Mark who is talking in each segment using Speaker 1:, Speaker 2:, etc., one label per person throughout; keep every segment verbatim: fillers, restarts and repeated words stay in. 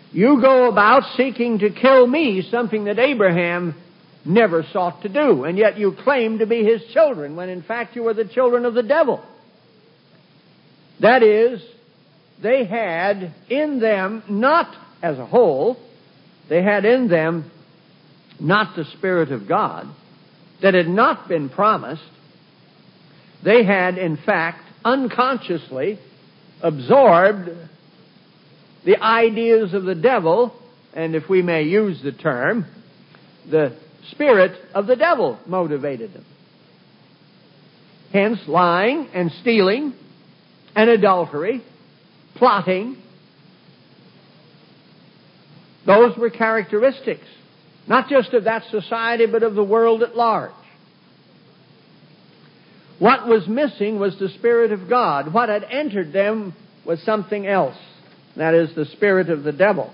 Speaker 1: You go about seeking to kill me, something that Abraham never sought to do, and yet you claim to be his children, when in fact you are the children of the devil. That is, they had in them, not as a whole, they had in them not the Spirit of God that had not been promised. They had, in fact, unconsciously absorbed the ideas of the devil, and if we may use the term, the spirit of the devil motivated them. Hence, lying and stealing and adultery, plotting, those were characteristics, not just of that society, but of the world at large. What was missing was the Spirit of God. What had entered them was something else. That is the spirit of the devil.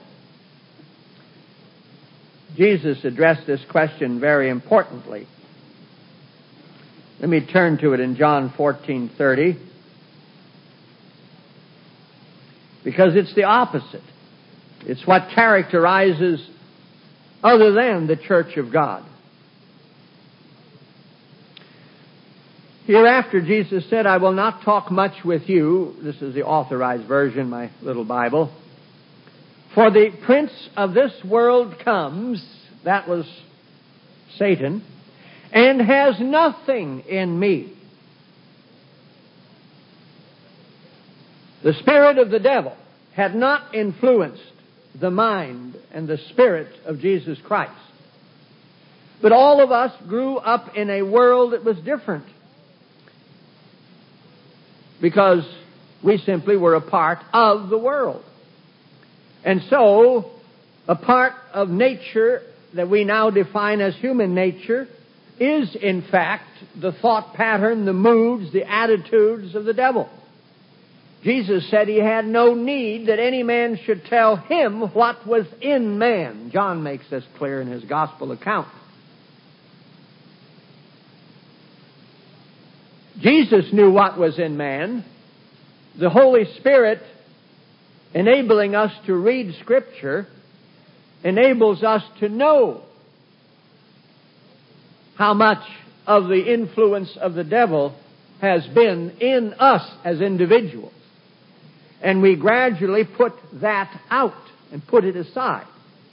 Speaker 1: Jesus addressed this question very importantly. Let me turn to it in John fourteen thirty. Because it's the opposite. It's what characterizes other than the church of God. Hereafter, Jesus said, I will not talk much with you. This is the authorized version, my little Bible. For the prince of this world comes, that was Satan, and has nothing in me. The spirit of the devil had not influenced the mind and the spirit of Jesus Christ. But all of us grew up in a world that was different, because we simply were a part of the world. And so, a part of nature that we now define as human nature is, in fact, the thought pattern, the moods, the attitudes of the devil. Jesus said he had no need that any man should tell him what was in man. John makes this clear in his gospel account. Jesus knew what was in man. The Holy Spirit, enabling us to read Scripture, enables us to know how much of the influence of the devil has been in us as individuals. And we gradually put that out and put it aside.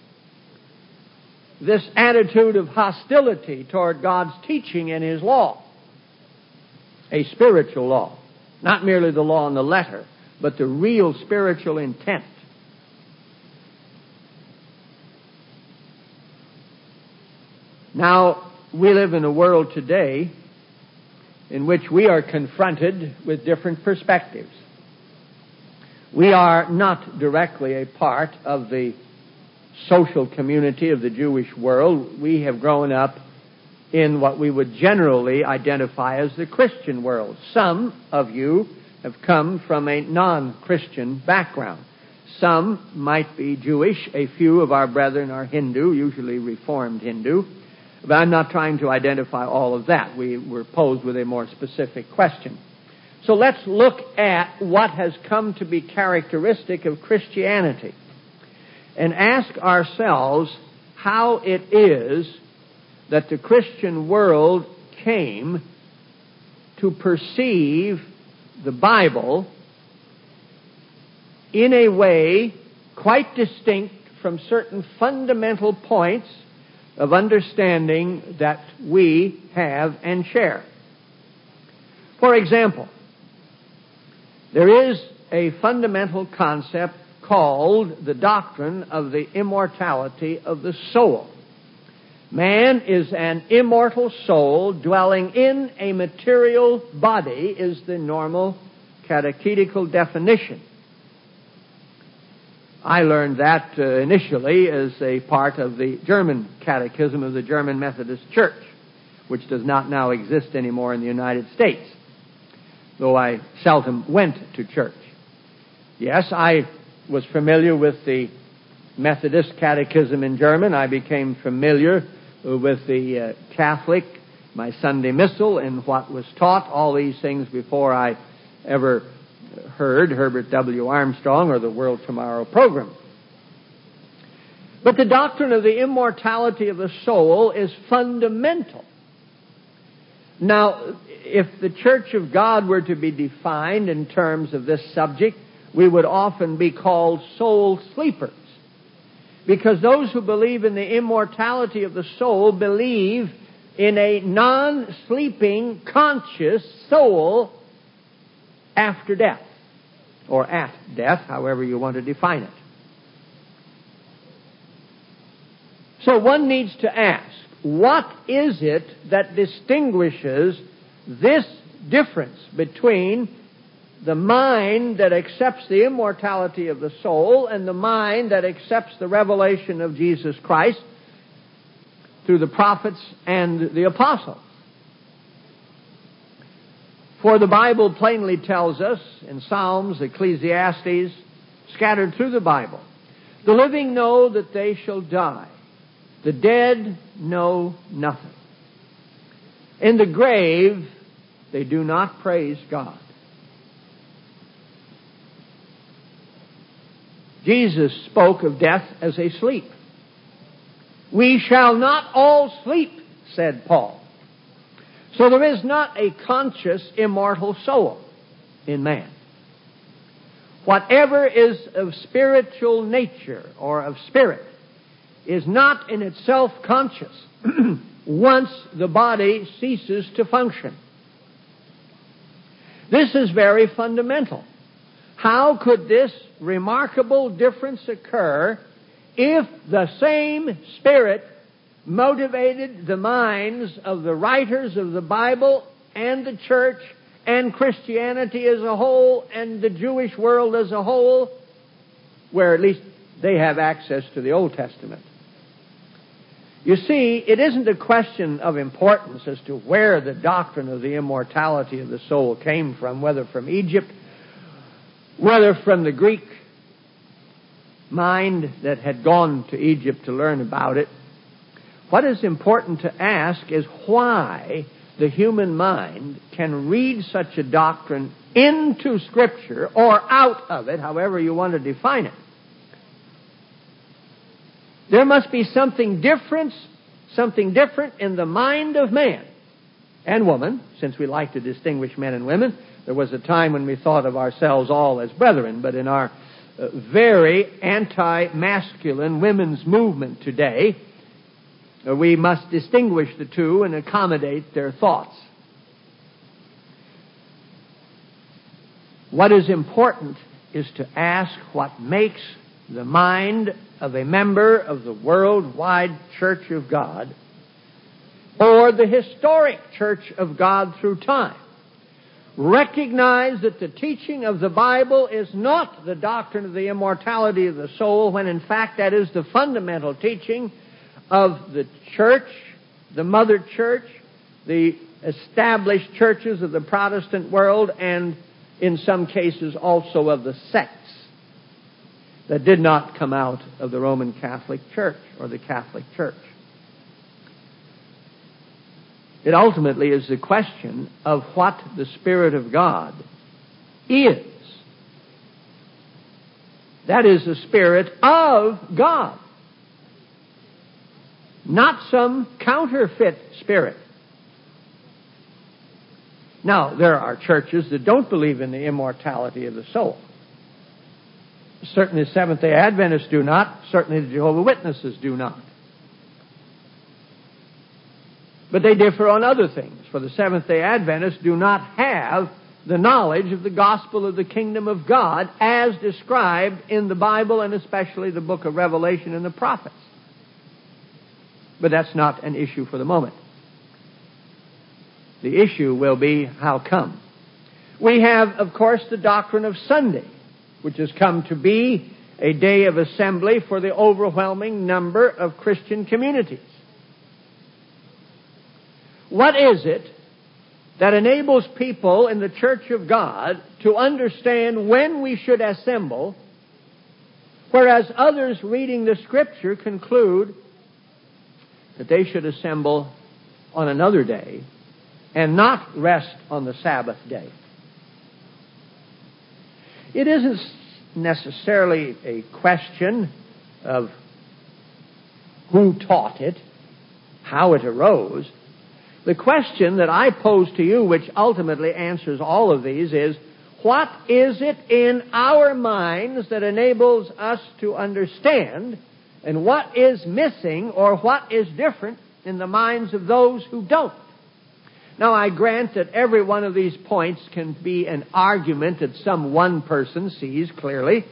Speaker 1: This attitude of hostility toward God's teaching and His law, a spiritual law, not merely the law on the letter, but the real spiritual intent. Now, we live in a world today in which we are confronted with different perspectives. We are not directly a part of the social community of the Jewish world. We have grown up in what we would generally identify as the Christian world. Some of you have come from a non-Christian background. Some might be Jewish. A few of our brethren are Hindu, usually Reformed Hindu. But I'm not trying to identify all of that. We were posed with a more specific question. So let's look at what has come to be characteristic of Christianity and ask ourselves how it is that the Christian world came to perceive the Bible in a way quite distinct from certain fundamental points of understanding that we have and share. For example, there is a fundamental concept called the doctrine of the immortality of the soul. Man is an immortal soul dwelling in a material body, is the normal catechetical definition. I learned that uh, initially as a part of the German catechism of the German Methodist Church, which does not now exist anymore in the United States, though I seldom went to church. Yes, I was familiar with the Methodist catechism in German. I became familiar with the uh, Catholic, my Sunday Missal, and what was taught, all these things before I ever heard Herbert W. Armstrong or the World Tomorrow program. But the doctrine of the immortality of the soul is fundamental. Now, if the Church of God were to be defined in terms of this subject, we would often be called soul sleepers. Because those who believe in the immortality of the soul believe in a non-sleeping, conscious soul after death, or at death, however you want to define it. So one needs to ask, what is it that distinguishes this difference between the mind that accepts the immortality of the soul and the mind that accepts the revelation of Jesus Christ through the prophets and the apostles? For the Bible plainly tells us in Psalms, Ecclesiastes, scattered through the Bible, the living know that they shall die. The dead know nothing. In the grave, they do not praise God. Jesus spoke of death as a sleep. We shall not all sleep, said Paul. So there is not a conscious, immortal soul in man. Whatever is of spiritual nature or of spirit is not in itself conscious once the body ceases to function. This is very fundamental. How could this remarkable difference occur if the same Spirit motivated the minds of the writers of the Bible and the church and Christianity as a whole and the Jewish world as a whole, where at least they have access to the Old Testament? You see, it isn't a question of importance as to where the doctrine of the immortality of the soul came from, whether from Egypt, whether from the Greek mind that had gone to Egypt to learn about it. What is important to ask is why the human mind can read such a doctrine into Scripture or out of it, however you want to define it. There must be something different, something different in the mind of man and woman, since we like to distinguish men and women. There was a time when we thought of ourselves all as brethren, but in our uh, very anti-masculine women's movement today, uh, we must distinguish the two and accommodate their thoughts. What is important is to ask what makes the mind of a member of the worldwide Church of God or the historic Church of God through time recognize that the teaching of the Bible is not the doctrine of the immortality of the soul, when in fact that is the fundamental teaching of the church, the mother church, the established churches of the Protestant world, and in some cases also of the sects that did not come out of the Roman Catholic Church or the Catholic Church. It ultimately is the question of what the Spirit of God is. That is the Spirit of God, not some counterfeit spirit. Now, there are churches that don't believe in the immortality of the soul. Certainly Seventh-day Adventists do not. Certainly the Jehovah's Witnesses do not. But they differ on other things. For the Seventh-day Adventists do not have the knowledge of the gospel of the kingdom of God as described in the Bible, and especially the book of Revelation and the prophets. But that's not an issue for the moment. The issue will be how come. We have, of course, the doctrine of Sunday, which has come to be a day of assembly for the overwhelming number of Christian communities. What is it that enables people in the Church of God to understand when we should assemble, whereas others reading the Scripture conclude that they should assemble on another day and not rest on the Sabbath day? It isn't necessarily a question of who taught it, how it arose. The question that I pose to you, which ultimately answers all of these, is, what is it in our minds that enables us to understand, and what is missing or what is different in the minds of those who don't? Now, I grant that every one of these points can be an argument that some one person sees clearly,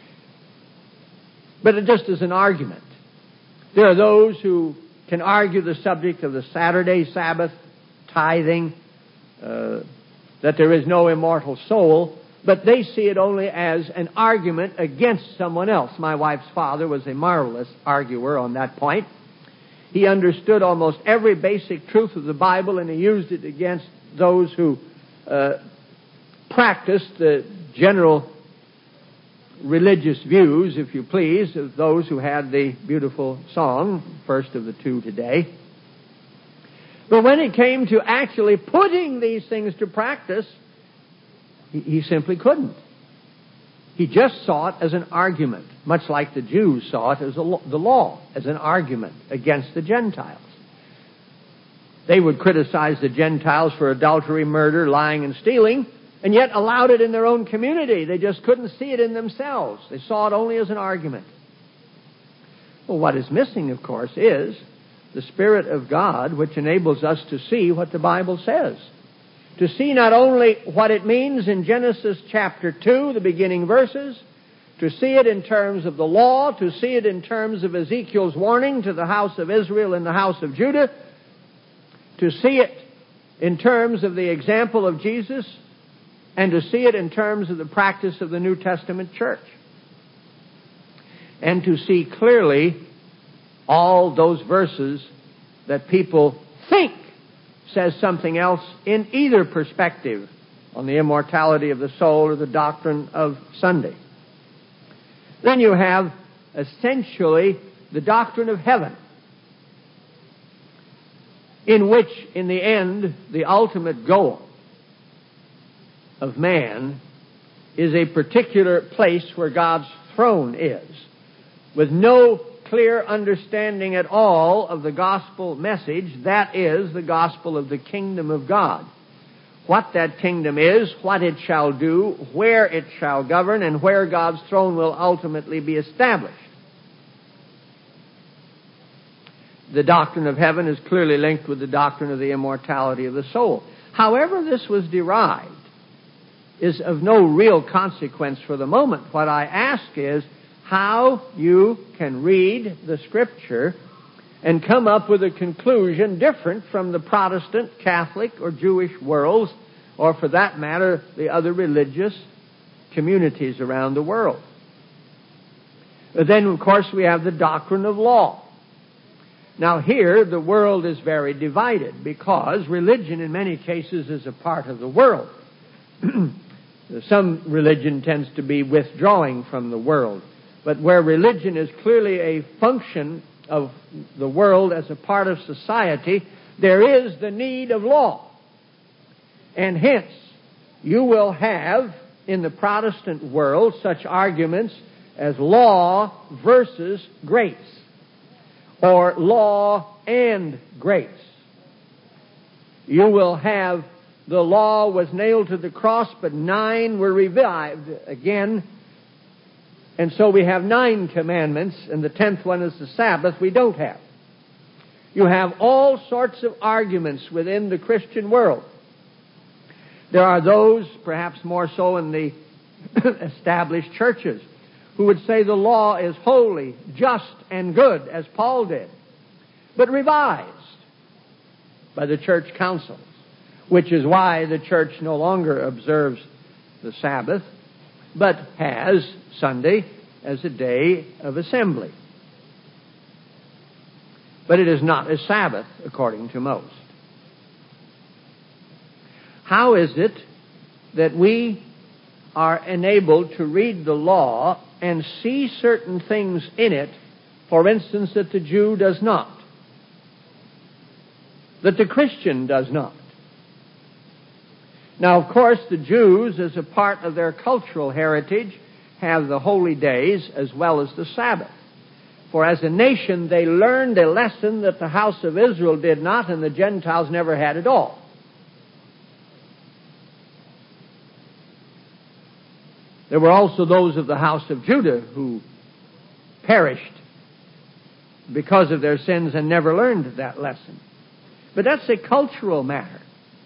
Speaker 1: but it just is an argument. There are those who can argue the subject of the Saturday Sabbath, tithing, uh, that there is no immortal soul, but they see it only as an argument against someone else. My wife's father was a marvelous arguer on that point. He understood almost every basic truth of the Bible, and he used it against those who uh, practiced the general religious views, if you please, of those who had the beautiful song, first of the two today. But when it came to actually putting these things to practice, he, he simply couldn't. He just saw it as an argument, much like the Jews saw it as a, the law, as an argument against the Gentiles. They would criticize the Gentiles for adultery, murder, lying, and stealing, and yet allowed it in their own community. They just couldn't see it in themselves. They saw it only as an argument. Well, what is missing, of course, is the Spirit of God, which enables us to see what the Bible says. To see not only what it means in Genesis chapter two, the beginning verses, to see it in terms of the law, to see it in terms of Ezekiel's warning to the house of Israel and the house of Judah, to see it in terms of the example of Jesus, and to see it in terms of the practice of the New Testament church. And to see clearly all those verses that people think says something else in either perspective on the immortality of the soul or the doctrine of Sunday. Then you have essentially the doctrine of heaven, in which, in the end, the ultimate goal of man is a particular place where God's throne is, with no clear understanding at all of the gospel message, that is, the gospel of the kingdom of God. What that kingdom is, what it shall do, where it shall govern, and where God's throne will ultimately be established. The doctrine of heaven is clearly linked with the doctrine of the immortality of the soul. However this was derived is of no real consequence for the moment. What I ask is how you can read the Scripture and come up with a conclusion different from the Protestant, Catholic, or Jewish worlds, or for that matter, the other religious communities around the world. But then, of course, we have the doctrine of law. Now here, the world is very divided because religion in many cases is a part of the world. Some religion tends to be withdrawing from the world. But where religion is clearly a function of the world as a part of society, there is the need of law. And hence, you will have in the Protestant world such arguments as law versus grace, or law and grace. You will have the law was nailed to the cross, but nine were revived again. And so we have nine commandments, and the tenth one is the Sabbath we don't have. You have all sorts of arguments within the Christian world. There are those, perhaps more so in the established churches, who would say the law is holy, just, and good, as Paul did, but revised by the church councils, which is why the church no longer observes the Sabbath, but has Sunday as a day of assembly. But it is not a Sabbath, according to most. How is it that we are enabled to read the law and see certain things in it, for instance, that the Jew does not, that the Christian does not? Now, of course, the Jews, as a part of their cultural heritage, have the holy days as well as the Sabbath. For as a nation, they learned a lesson that the house of Israel did not, and the Gentiles never had at all. There were also those of the house of Judah who perished because of their sins and never learned that lesson. But that's a cultural matter.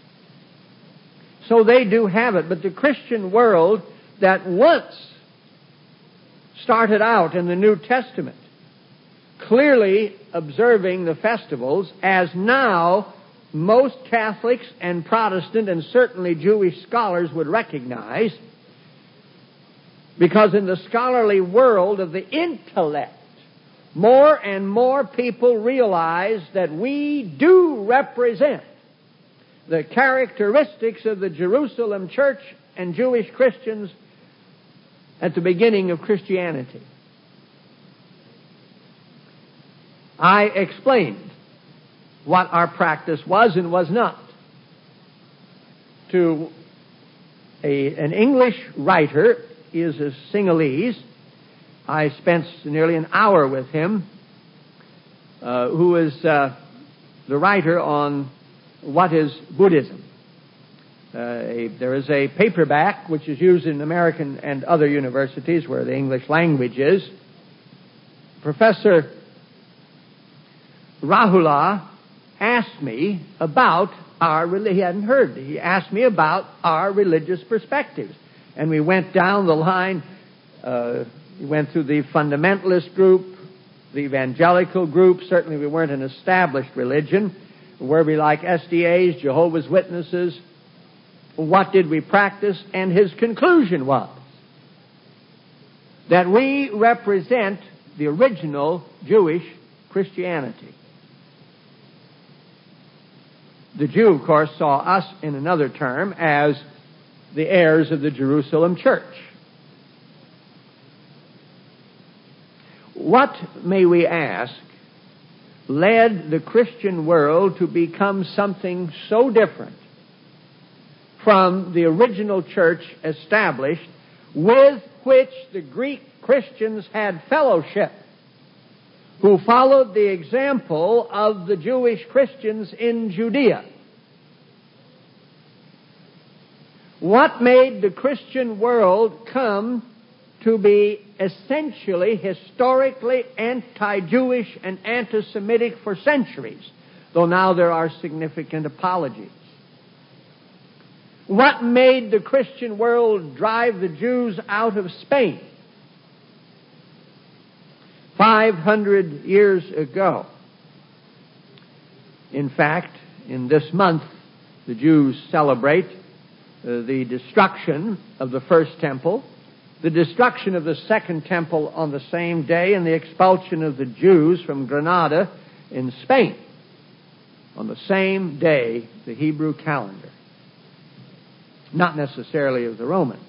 Speaker 1: So they do have it. But the Christian world that once started out in the New Testament clearly observing the festivals, as now most Catholics and Protestant and certainly Jewish scholars would recognize, because in the scholarly world of the intellect, more and more people realize that we do represent the characteristics of the Jerusalem church and Jewish Christians at the beginning of Christianity. I explained what our practice was and was not to a, an English writer. He is a Sinhalese. I spent nearly an hour with him, uh, who is uh, the writer on what is Buddhism. Uh, a, there is a paperback which is used in American and other universities where the English language is. Professor Rahula asked me about our religion. He hadn't heard. He asked me about our religious perspectives. And we went down the line. Uh, we went through the fundamentalist group, the evangelical group. Certainly we weren't an established religion. Were we like S D As, Jehovah's Witnesses? What did we practice? And his conclusion was that we represent the original Jewish Christianity. The Jew, of course, saw us in another term as the heirs of the Jerusalem church. What, may we ask, led the Christian world to become something so different from the original church established, with which the Greek Christians had fellowship, who followed the example of the Jewish Christians in Judea? What made the Christian world come to be essentially, historically anti-Jewish and anti-Semitic for centuries, though now there are significant apologies? What made the Christian world drive the Jews out of Spain five hundred years ago? In fact, in this month, the Jews celebrate uh, the destruction of the first temple, the destruction of the second temple on the same day, and the expulsion of the Jews from Granada in Spain on the same day, the Hebrew calendar. Not necessarily of the Roman.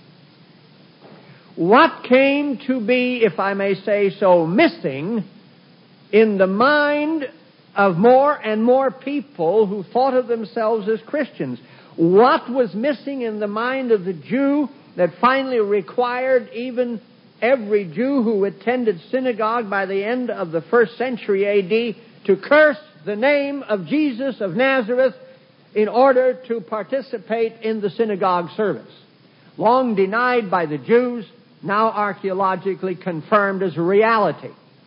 Speaker 1: What came to be, if I may say so, missing in the mind of more and more people who thought of themselves as Christians? What was missing in the mind of the Jew that finally required even every Jew who attended synagogue by the end of the first century A D to curse the name of Jesus of Nazareth in order to participate in the synagogue service? Long denied by the Jews, now archaeologically confirmed as a reality.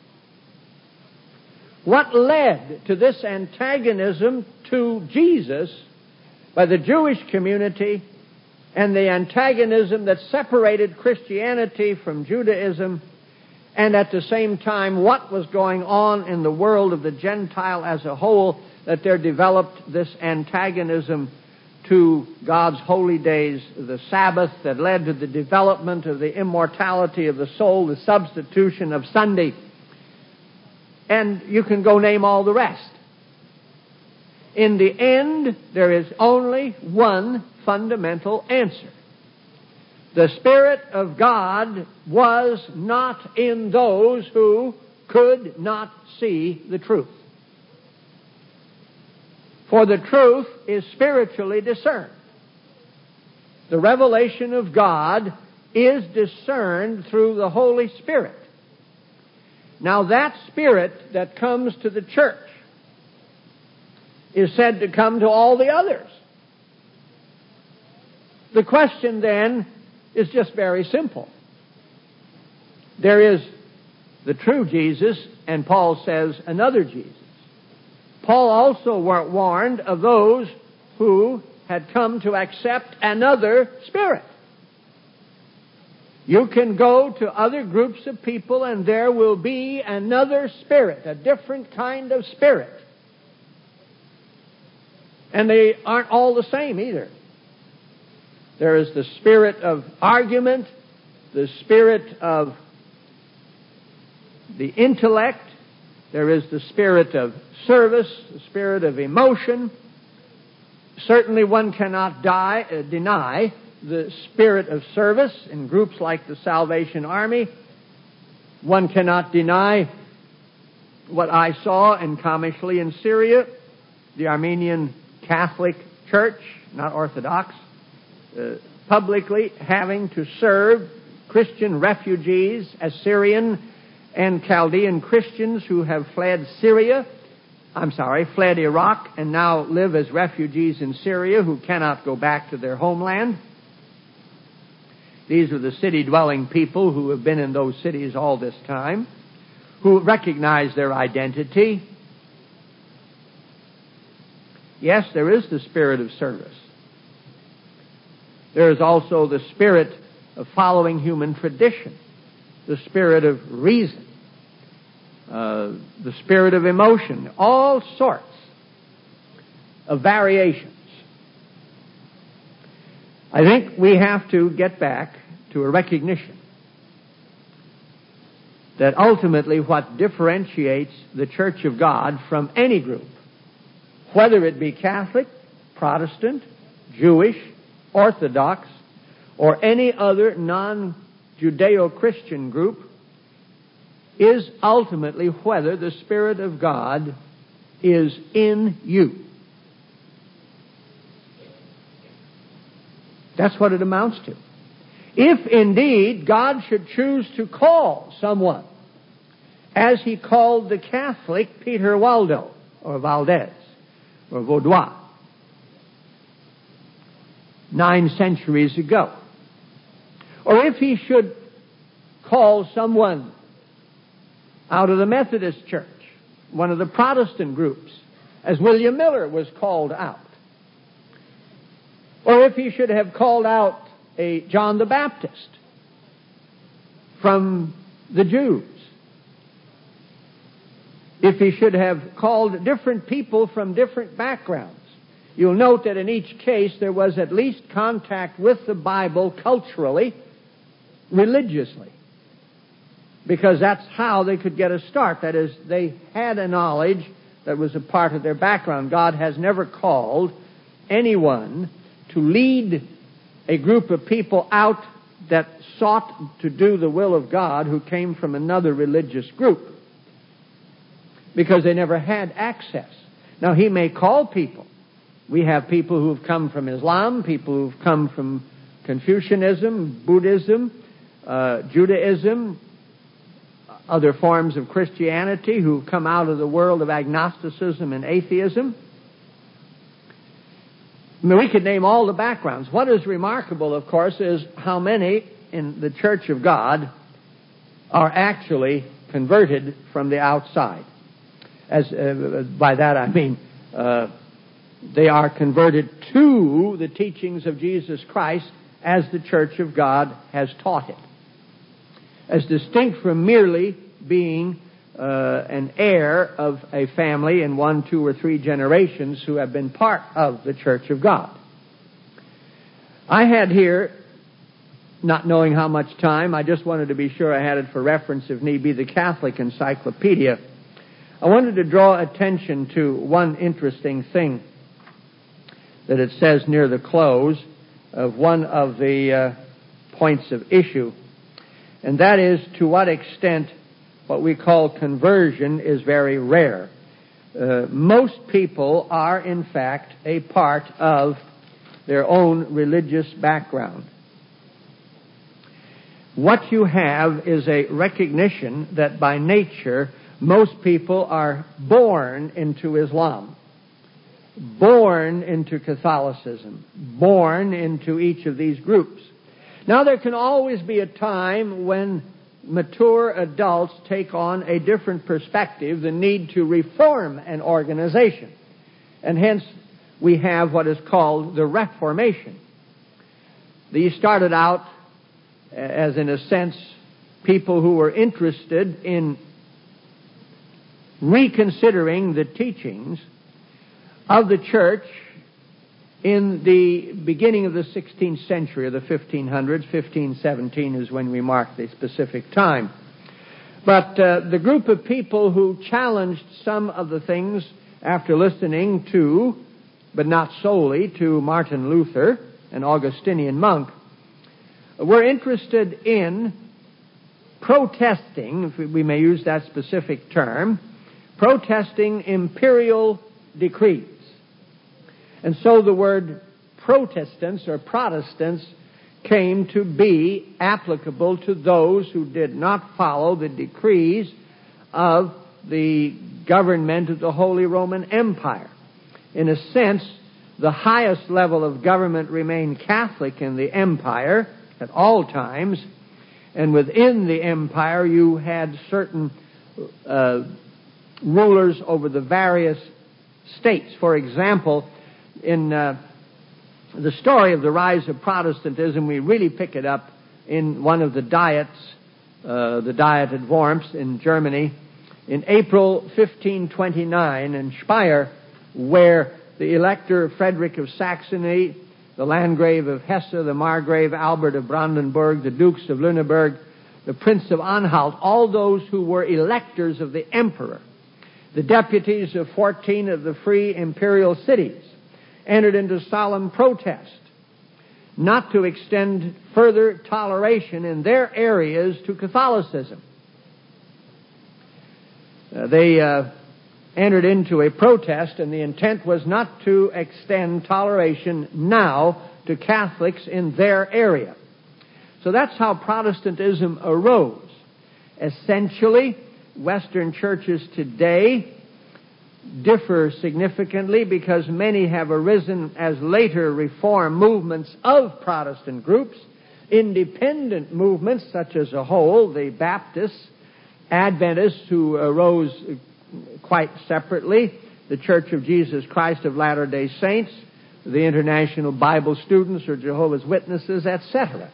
Speaker 1: What led to this antagonism to Jesus by the Jewish community, and the antagonism that separated Christianity from Judaism, and at the same time what was going on in the world of the Gentile as a whole, that there developed this antagonism to God's holy days, the Sabbath, that led to the development of the immortality of the soul, the substitution of Sunday. And you can go name all the rest. In the end, there is only one fundamental answer. The Spirit of God was not in those who could not see the truth. For the truth is spiritually discerned. The revelation of God is discerned through the Holy Spirit. Now that Spirit that comes to the church is said to come to all the others. The question then is just very simple. There is the true Jesus, and Paul says another Jesus. Paul also warned of those who had come to accept another spirit. You can go to other groups of people and there will be another spirit, a different kind of spirit. And they aren't all the same either. There is the spirit of argument, the spirit of the intellect, there is the spirit of service, the spirit of emotion. Certainly one cannot die, uh, deny the spirit of service in groups like the Salvation Army. One cannot deny what I saw in Kamishli in Syria, the Armenian Catholic Church, not Orthodox, uh, publicly having to serve Christian refugees, Assyrian and Chaldean Christians who have fled Syria, I'm sorry, fled Iraq and now live as refugees in Syria who cannot go back to their homeland. These are the city-dwelling people who have been in those cities all this time, who recognize their identity. Yes, there is the spirit of service. There is also the spirit of following human tradition, the spirit of reason, uh, the spirit of emotion, all sorts of variations. I think we have to get back to a recognition that ultimately what differentiates the Church of God from any group, whether it be Catholic, Protestant, Jewish, Orthodox, or any other non-Judeo-Christian group, is ultimately whether the Spirit of God is in you. That's what it amounts to. If indeed God should choose to call someone, as He called the Catholic Peter Waldo, or Valdez, or Vaudois, nine centuries ago, or if He should call someone out of the Methodist Church, one of the Protestant groups, as William Miller was called out, or if He should have called out a John the Baptist from the Jews, if He should have called different people from different backgrounds, you'll note that in each case there was at least contact with the Bible culturally, religiously, because that's how they could get a start. That is, they had a knowledge that was a part of their background. God has never called anyone to lead a group of people out that sought to do the will of God who came from another religious group, because they never had access. Now, He may call people. We have people who have come from Islam, people who have come from Confucianism, Buddhism, uh, Judaism, other forms of Christianity who have come out of the world of agnosticism and atheism. I mean, we could name all the backgrounds. What is remarkable, of course, is how many in the Church of God are actually converted from the outside. As uh, by that I mean uh, they are converted to the teachings of Jesus Christ as the Church of God has taught it, as distinct from merely being uh, an heir of a family in one, two, or three generations who have been part of the Church of God. I had here, not knowing how much time, I just wanted to be sure I had it for reference if need be, the Catholic Encyclopedia. I wanted to draw attention to one interesting thing that it says near the close of one of the uh, points of issue, and that is to what extent what we call conversion is very rare. Uh, most people are, in fact, a part of their own religious background. what you have is a recognition that by nature most people are born into Islam, born into Catholicism, born into each of these groups. Now, there can always be a time when mature adults take on a different perspective, the need to reform an organization. And hence, we have what is called the Reformation. These started out as, in a sense, people who were interested in reconsidering the teachings of the church in the beginning of the sixteenth century, or the fifteen hundreds. fifteen seventeen is when we mark the specific time. But uh, the group of people who challenged some of the things after listening to, but not solely, to Martin Luther, an Augustinian monk, were interested in protesting, if we may use that specific term, protesting imperial decrees. And so the word Protestants or Protestants came to be applicable to those who did not follow the decrees of the government of the Holy Roman Empire. In a sense, the highest level of government remained Catholic in the empire at all times, and within the empire you had certain uh, rulers over the various states. For example, in uh, the story of the rise of Protestantism, we really pick it up in one of the diets, uh, the Diet at Worms in Germany, in April fifteen twenty-nine in Speyer, where the Elector Frederick of Saxony, the Landgrave of Hesse, the Margrave Albert of Brandenburg, the Dukes of Lüneburg, the Prince of Anhalt, all those who were electors of the Emperor, the deputies of fourteen of the free imperial cities, entered into solemn protest not to extend further toleration in their areas to Catholicism. Uh, they uh, entered into a protest, and the intent was not to extend toleration now to Catholics in their area. So that's how Protestantism arose. Essentially, Western churches today differ significantly because many have arisen as later reform movements of Protestant groups, independent movements such as a whole, the Baptists, Adventists who arose quite separately, the Church of Jesus Christ of Latter-day Saints, the International Bible Students or Jehovah's Witnesses, et cetera.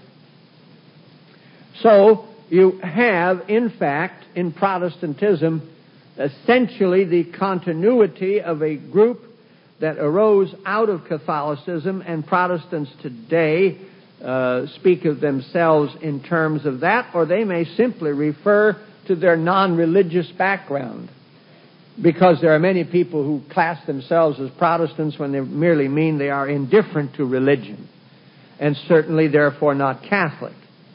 Speaker 1: So you have, in fact, in Protestantism, essentially the continuity of a group that arose out of Catholicism, and Protestants today uh, speak of themselves in terms of that, or they may simply refer to their non-religious background, because there are many people who class themselves as Protestants when they merely mean they are indifferent to religion, and certainly therefore not Catholic.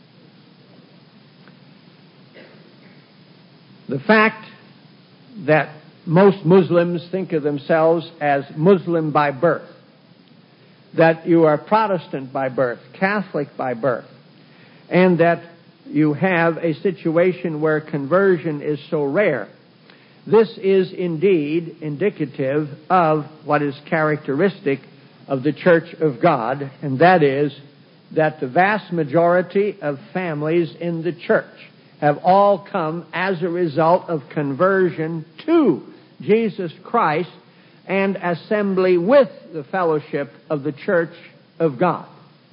Speaker 1: The fact that most Muslims think of themselves as Muslim by birth, that you are Protestant by birth, Catholic by birth, and that you have a situation where conversion is so rare, this is indeed indicative of what is characteristic of the Church of God, and that is that the vast majority of families in the church have all come as a result of conversion to Jesus Christ and assembly with the fellowship of the Church of God.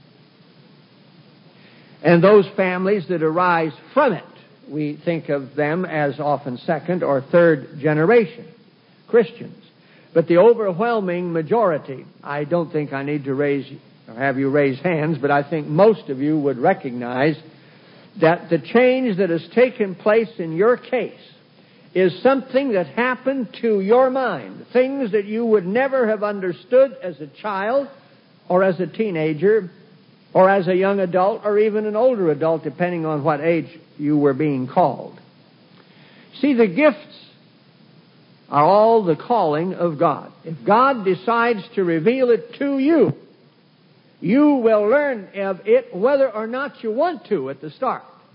Speaker 1: And those families that arise from it, we think of them as often second or third generation Christians. But the overwhelming majority, I don't think I need to raise or have you raise hands, but I think most of you would recognize that the change that has taken place in your case is something that happened to your mind. Things that you would never have understood as a child or as a teenager or as a young adult or even an older adult, depending on what age you were being called. See, the gifts are all the calling of God. If God decides to reveal it to you, you will learn of it whether or not you want to at the start.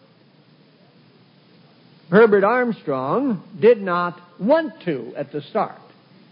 Speaker 1: Herbert Armstrong did not want to at the start.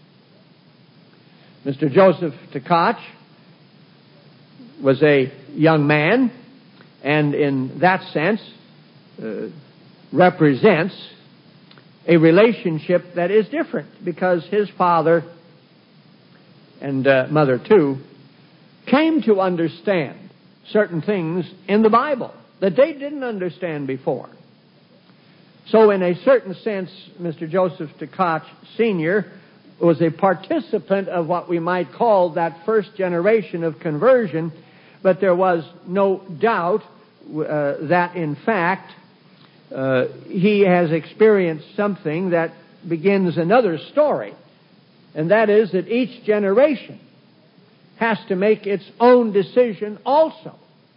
Speaker 1: Mister Joseph Tkach was a young man, and in that sense uh, represents a relationship that is different, because his father and uh, mother too came to understand certain things in the Bible that they didn't understand before. So in a certain sense, Mister Joseph Tkach Senior was a participant of what we might call that first generation of conversion, but there was no doubt uh, that in fact uh, he has experienced something that begins another story, and that is that each generation has to make its own decision also.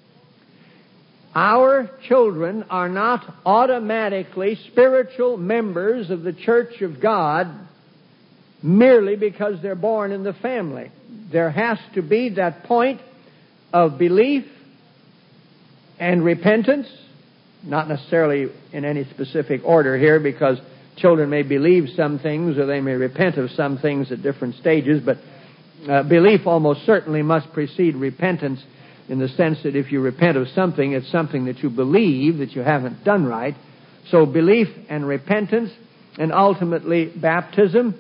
Speaker 1: Our children are not automatically spiritual members of the Church of God merely because they're born in the family. There has to be that point of belief and repentance, not necessarily in any specific order here, because children may believe some things or they may repent of some things at different stages, but uh, belief almost certainly must precede repentance, in the sense that if you repent of something, it's something that you believe that you haven't done right. So belief and repentance, and ultimately baptism,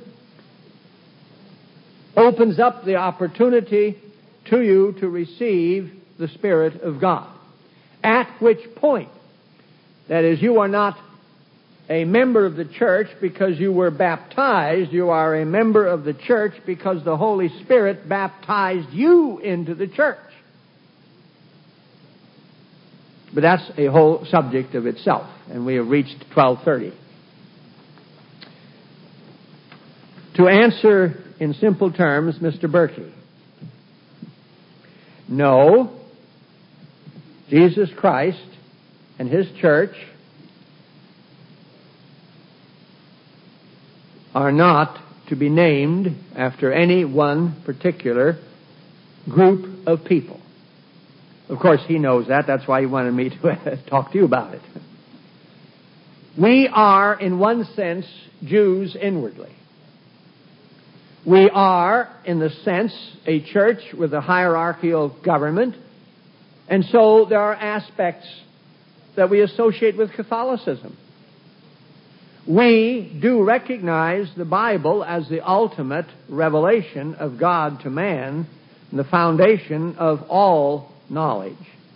Speaker 1: opens up the opportunity to you to receive the Spirit of God. At which point, that is, you are not a member of the church because you were baptized. You are a member of the church because the Holy Spirit baptized you into the church. But that's a whole subject of itself, and we have reached twelve thirty. To answer in simple terms, Mister Berkey, no, Jesus Christ and His church are not to be named after any one particular group of people. Of course, He knows that. That's why He wanted me to talk to you about it. We are, in one sense, Jews inwardly. We are, in the sense, a church with a hierarchical government, and so there are aspects that we associate with Catholicism. We do recognize the Bible as the ultimate revelation of God to man, and the foundation of all knowledge.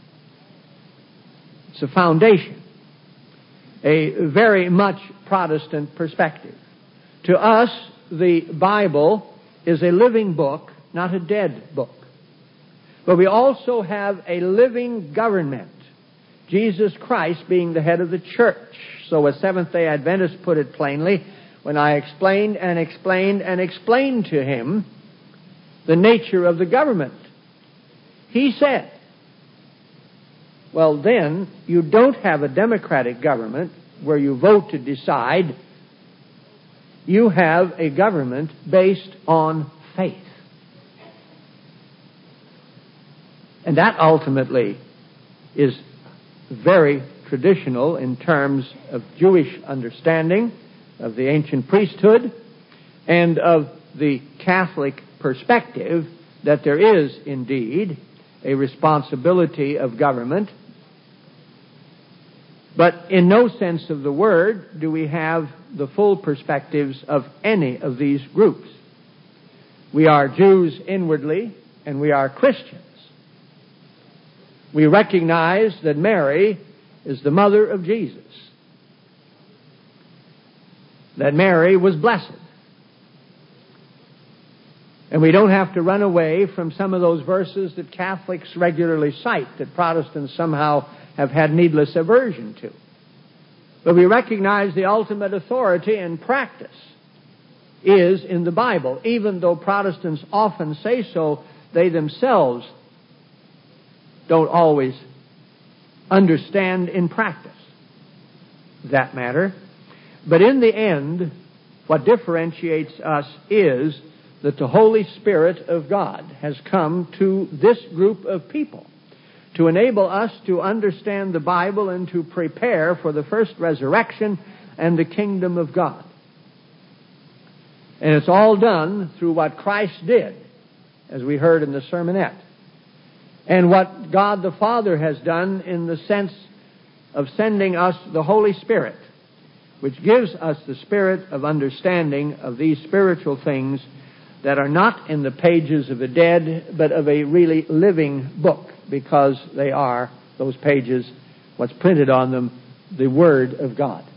Speaker 1: It's a foundation, a very much Protestant perspective. To us, the Bible is a living book, not a dead book. But we also have a living government, Jesus Christ being the head of the church. So as Seventh-day Adventists put it plainly, when I explained and explained and explained to him the nature of the government, he said, well, then, you don't have a democratic government where you vote to decide. You have a government based on faith. And that ultimately is very traditional in terms of Jewish understanding of the ancient priesthood and of the Catholic perspective that there is indeed a responsibility of government. But in no sense of the word do we have the full perspectives of any of these groups. We are Jews inwardly, and we are Christians. We recognize that Mary is the mother of Jesus, that Mary was blessed. And we don't have to run away from some of those verses that Catholics regularly cite that Protestants somehow have had needless aversion to. But we recognize the ultimate authority and practice is in the Bible, even though Protestants often say so, they themselves don't always understand in practice that matter. But in the end, what differentiates us is that the Holy Spirit of God has come to this group of people to enable us to understand the Bible and to prepare for the first resurrection and the kingdom of God. And it's all done through what Christ did, as we heard in the sermonette, and what God the Father has done in the sense of sending us the Holy Spirit, which gives us the spirit of understanding of these spiritual things that are not in the pages of a dead, but of a really living book, because they are, those pages, what's printed on them, the Word of God.